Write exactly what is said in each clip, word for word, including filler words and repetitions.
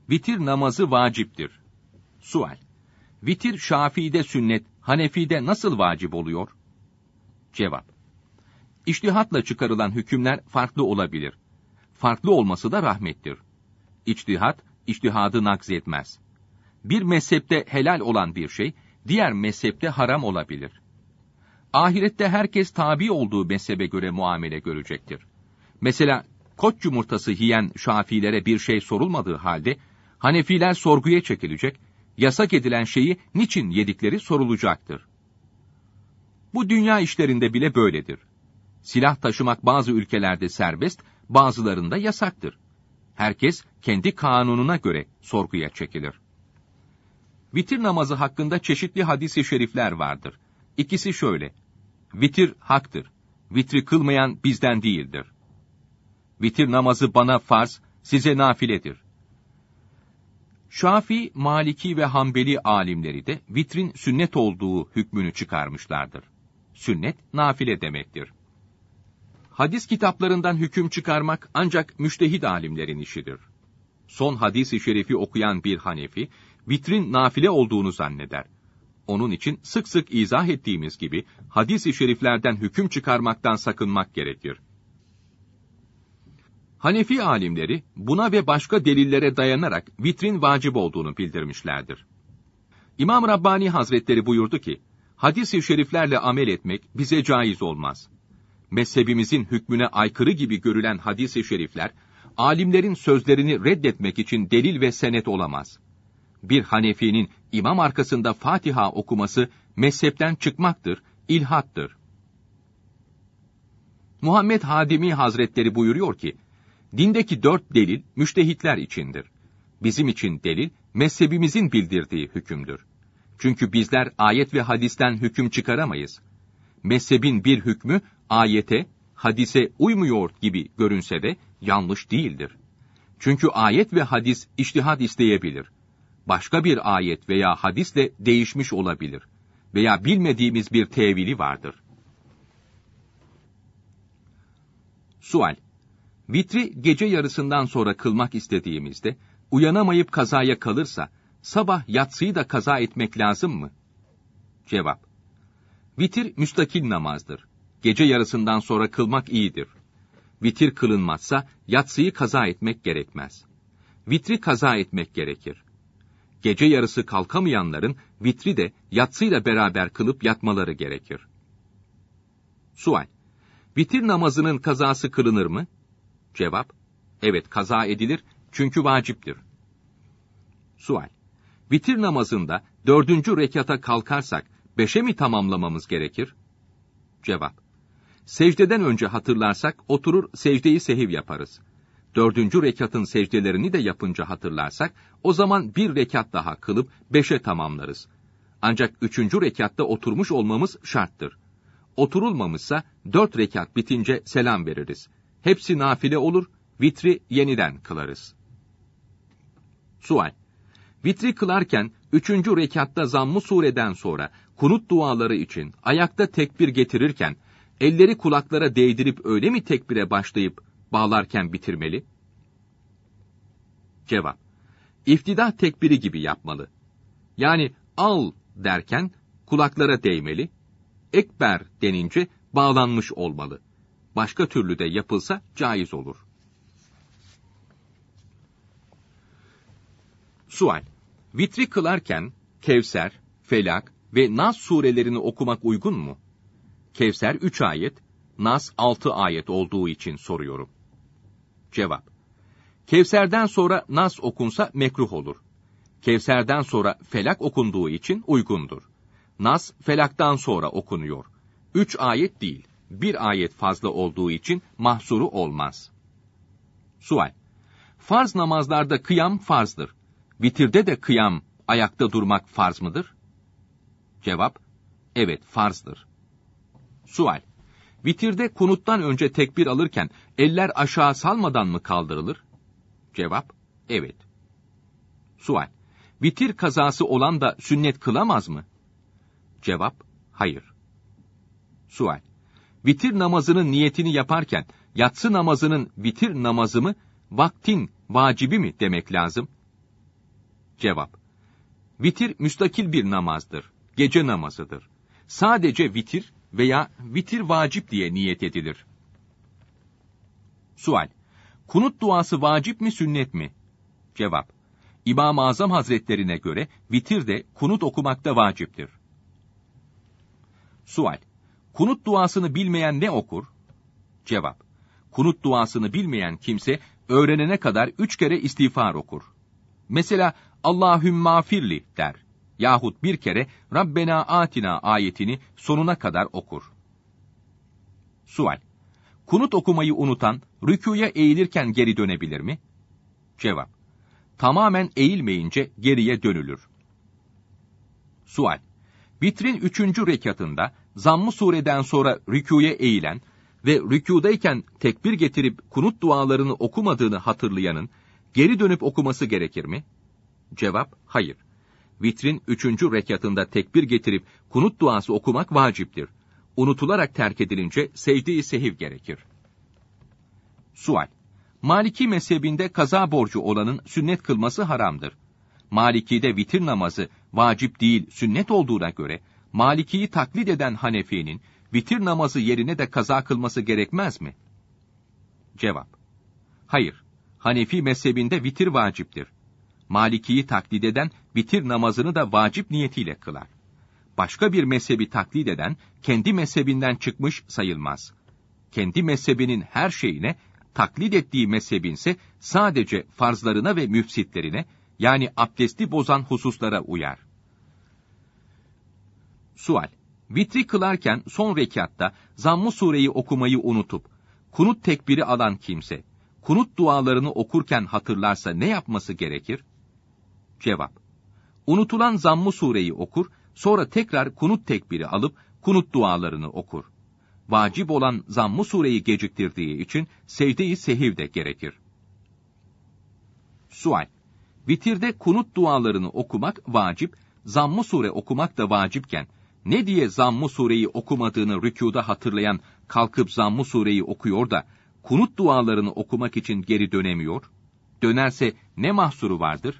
Vitir namazı vaciptir. Sual: Vitir Şafii'de sünnet, Hanefi'de nasıl vacip oluyor? Cevap: İçtihatla çıkarılan hükümler farklı olabilir. Farklı olması da rahmettir. İçtihat, içtihadı nakzetmez. Bir mezhepte helal olan bir şey, diğer mezhepte haram olabilir. Ahirette herkes tabi olduğu mezhebe göre muamele görecektir. Mesela, koç yumurtası yiyen Şafilere bir şey sorulmadığı halde, Hanefiler sorguya çekilecek, yasak edilen şeyi niçin yedikleri sorulacaktır. Bu dünya işlerinde bile böyledir. Silah taşımak bazı ülkelerde serbest, bazılarında yasaktır. Herkes kendi kanununa göre sorguya çekilir. Vitir namazı hakkında çeşitli hadis-i şerifler vardır. İkisi şöyle: Vitir haktır. Vitri kılmayan bizden değildir. Vitir namazı bana farz, size nafiledir. Şafii, Maliki ve Hanbeli alimleri de vitrin sünnet olduğu hükmünü çıkarmışlardır. Sünnet, nafile demektir. Hadis kitaplarından hüküm çıkarmak ancak müştehid alimlerin işidir. Son hadis-i şerifi okuyan bir Hanefi, vitrin nafile olduğunu zanneder. Onun için sık sık izah ettiğimiz gibi, hadis-i şeriflerden hüküm çıkarmaktan sakınmak gerekir. Hanefi alimleri, buna ve başka delillere dayanarak vitrin vacip olduğunu bildirmişlerdir. İmam Rabbani Hazretleri buyurdu ki, hadis-i şeriflerle amel etmek bize caiz olmaz. Mezhebimizin hükmüne aykırı gibi görülen hadis-i şerifler, alimlerin sözlerini reddetmek için delil ve senet olamaz. Bir Hanefi'nin imam arkasında Fatiha okuması, mezhepten çıkmaktır, ilhattır. Muhammed Hadimi Hazretleri buyuruyor ki, dindeki dört delil müştehitler içindir. Bizim için delil, mezhebimizin bildirdiği hükümdür. Çünkü bizler ayet ve hadisten hüküm çıkaramayız. Mezhebin bir hükmü, ayete, hadise uymuyor gibi görünse de yanlış değildir. Çünkü ayet ve hadis içtihad isteyebilir. Başka bir ayet veya hadisle değişmiş olabilir. Veya bilmediğimiz bir tevili vardır. Sual: Vitri gece yarısından sonra kılmak istediğimizde, uyanamayıp kazaya kalırsa, sabah yatsıyı da kaza etmek lazım mı? Cevap: Vitir müstakil namazdır. Gece yarısından sonra kılmak iyidir. Vitir kılınmazsa, yatsıyı kaza etmek gerekmez. Vitri kaza etmek gerekir. Gece yarısı kalkamayanların, vitri de yatsıyla beraber kılıp yatmaları gerekir. Sual: Vitir namazının kazası kılınır mı? Cevap: Evet, kaza edilir, çünkü vaciptir. Sual: Vitir namazında dördüncü rekata kalkarsak, beşe mi tamamlamamız gerekir? Cevap: Secdeden önce hatırlarsak, oturur secdeyi sehiv yaparız. Dördüncü rekatın secdelerini de yapınca hatırlarsak, o zaman bir rekat daha kılıp beşe tamamlarız. Ancak üçüncü rekatta oturmuş olmamız şarttır. Oturulmamışsa, dört rekat bitince selam veririz. Hepsi nafile olur, vitri yeniden kılarız. Sual: Vitri kılarken, üçüncü rekatta zamm-ı sureden sonra, kunut duaları için ayakta tekbir getirirken, elleri kulaklara değdirip öyle mi tekbire başlayıp, bağlarken bitirmeli? Cevap: İftidah tekbiri gibi yapmalı. Yani al derken, kulaklara değmeli, ekber denince bağlanmış olmalı. Başka türlü de yapılsa caiz olur. Sual: Vitri kılarken Kevser, Felak ve Nas surelerini okumak uygun mu? Kevser üç ayet, Nas altı ayet olduğu için soruyorum. Cevap: Kevser'den sonra Nas okunsa mekruh olur. Kevser'den sonra Felak okunduğu için uygundur. Nas, Felak'tan sonra okunuyor. Üç ayet değil, bir ayet fazla olduğu için mahsuru olmaz. Sual: Farz namazlarda kıyam farzdır. Vitirde de kıyam, ayakta durmak farz mıdır? Cevap: Evet, farzdır. Sual: Vitirde kunuttan önce tekbir alırken, eller aşağı salmadan mı kaldırılır? Cevap: Evet. Sual: Vitir kazası olan da sünnet kılamaz mı? Cevap: Hayır. Sual: Vitir namazının niyetini yaparken, yatsı namazının vitir namazı mı, vaktin vacibi mi demek lazım? Cevap: Vitir müstakil bir namazdır. Gece namazıdır. Sadece vitir veya vitir vacip diye niyet edilir. Sual: Kunut duası vacip mi, sünnet mi? Cevap: İmam-ı Azam Hazretlerine göre vitir de kunut okumakta vaciptir. Sual: Kunut duasını bilmeyen ne okur? Cevap: Kunut duasını bilmeyen kimse öğrenene kadar üç kere istiğfar okur. Mesela Allahümmâfirli der. Yahut bir kere Rabbena atina ayetini sonuna kadar okur. Sual: Kunut okumayı unutan rükûya eğilirken geri dönebilir mi? Cevap: Tamamen eğilmeyince geriye dönülür. Sual: Vitrin üçüncü rekatında Zamm-ı Sure'den sonra rükûya eğilen ve rükûdayken tekbir getirip kunut dualarını okumadığını hatırlayanın geri dönüp okuması gerekir mi? Cevap: Hayır. Vitrin üçüncü rekatında tekbir getirip kunut duası okumak vaciptir. Unutularak terk edilince secde-i sehiv gerekir. Sual: Maliki mezhebinde kaza borcu olanın sünnet kılması haramdır. Maliki'de vitir namazı vacip değil, sünnet olduğuna göre Maliki'yi taklit eden Hanefi'nin vitir namazı yerine de kaza kılması gerekmez mi? Cevap: Hayır. Hanefi mezhebinde vitir vaciptir. Maliki'yi taklit eden vitir namazını da vacip niyetiyle kılar. Başka bir mezhebi taklit eden kendi mezhebinden çıkmış sayılmaz. Kendi mezhebinin her şeyine, taklit ettiği mezhebinse sadece farzlarına ve müfsitlerine, yani abdesti bozan hususlara uyar. Sual: Vitri kılarken son rekatta Zamm-ı Sure'yi okumayı unutup kunut tekbiri alan kimse, kunut dualarını okurken hatırlarsa ne yapması gerekir? Cevap: Unutulan Zamm-ı Sure'yi okur, sonra tekrar kunut tekbiri alıp kunut dualarını okur. Vacip olan Zamm-ı Sure'yi geciktirdiği için secde-i sehiv de gerekir. Sual: Vitirde kunut dualarını okumak vacip, Zamm-ı Sure okumak da vacipken, ne diye Zamm-ı Sure'yi okumadığını rükûda hatırlayan kalkıp Zamm-ı Sure'yi okuyor da, kunut dualarını okumak için geri dönemiyor? Dönerse ne mahsuru vardır?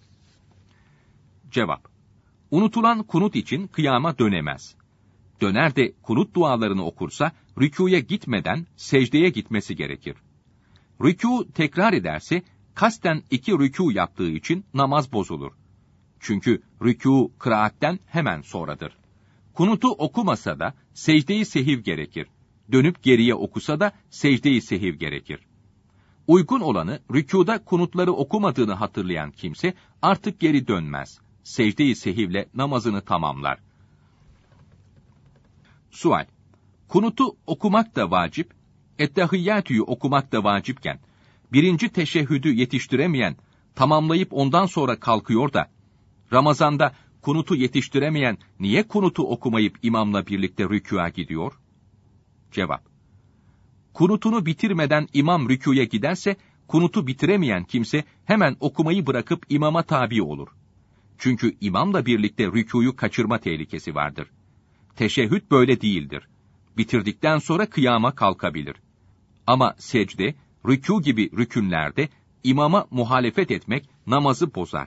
Cevap: Unutulan kunut için kıyama dönemez. Döner de kunut dualarını okursa, rükûya gitmeden secdeye gitmesi gerekir. Rükû tekrar ederse, kasten iki rükû yaptığı için namaz bozulur. Çünkü rükû kıraatten hemen sonradır. Kunutu okumasa da secde-i sehiv gerekir. Dönüp geriye okusa da secde-i sehiv gerekir. Uygun olanı rükûda kunutları okumadığını hatırlayan kimse artık geri dönmez. Secde-i sehivle namazını tamamlar. Sual: Kunutu okumak da vacip, ettehiyyatü'yü okumak da vacipken, birinci teşehhüdü yetiştiremeyen, tamamlayıp ondan sonra kalkıyor da, Ramazan'da kunutu yetiştiremeyen niye kunutu okumayıp imamla birlikte rükûa gidiyor? Cevap: Kunutunu bitirmeden imam rükûya giderse, kunutu bitiremeyen kimse hemen okumayı bırakıp imama tabi olur. Çünkü imamla birlikte rükûyu kaçırma tehlikesi vardır. Teşehhüd böyle değildir. Bitirdikten sonra kıyama kalkabilir. Ama secde, rükû gibi rükünlerde imama muhalefet etmek namazı bozar.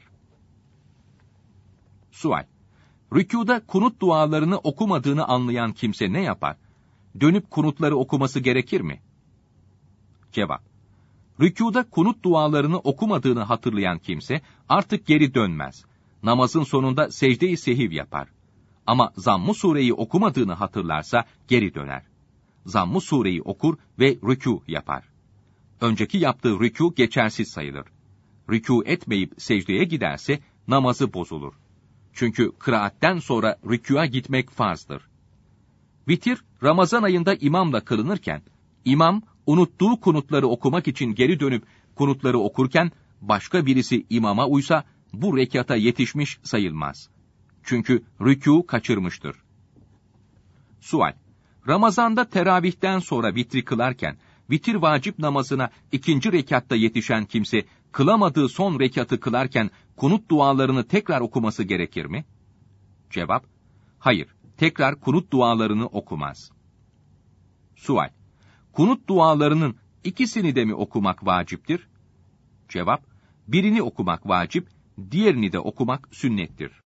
Sual: Rükûda kunut dualarını okumadığını anlayan kimse ne yapar? Dönüp kunutları okuması gerekir mi? Cevap: Rükûda kunut dualarını okumadığını hatırlayan kimse artık geri dönmez. Namazın sonunda secde-i sehiv yapar. Ama Zamm-ı Sure'yi okumadığını hatırlarsa geri döner. Zamm-ı Sure'yi okur ve rükû yapar. Önceki yaptığı rükû geçersiz sayılır. Rükû etmeyip secdeye giderse namazı bozulur. Çünkü kıraatten sonra rükûa gitmek farzdır. Vitir, Ramazan ayında imamla kılınırken, imam unuttuğu kunutları okumak için geri dönüp kunutları okurken, başka birisi imama uysa, bu rekata yetişmiş sayılmaz. Çünkü rükû kaçırmıştır. Sual: Ramazan'da teravihten sonra vitri kılarken, vitir vacip namazına ikinci rekatta yetişen kimse, kılamadığı son rekatı kılarken, kunut dualarını tekrar okuması gerekir mi? Cevap: Hayır, tekrar kunut dualarını okumaz. Sual: Kunut dualarının ikisini de mi okumak vaciptir? Cevap: Birini okumak vacip, diğerini de okumak sünnettir.